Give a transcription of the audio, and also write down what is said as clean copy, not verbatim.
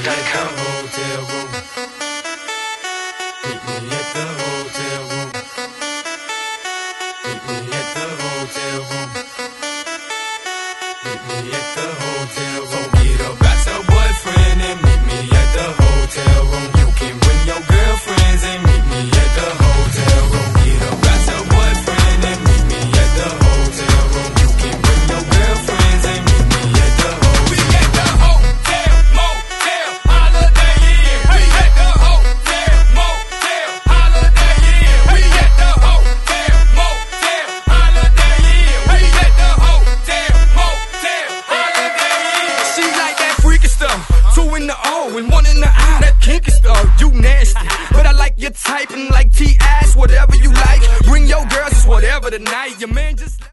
at the hotel room. Meet me at the hotel room. Meet me at the hotel room. Meet me at the hotel room. So get up, got your boyfriend and meet me at the hotel room. You can bring your girlfriends and meet me at the hotel room. Get up, got your boyfriend and meet me at the hotel room. You can bring your girlfriends and meet me at the hotel room. We at the hotel, motel, Holiday Inn. We at the hotel, motel, Holiday Inn. We at the hotel, motel, Holiday Inn. We at the hotel, motel, Holiday Inn. She like that freaky stuff, 2 in the O and 1 in the I. That kinky stuff, you nasty, but I like your type and like T-ass, whatever you like. Bring your girls, it's whatever tonight. Your man just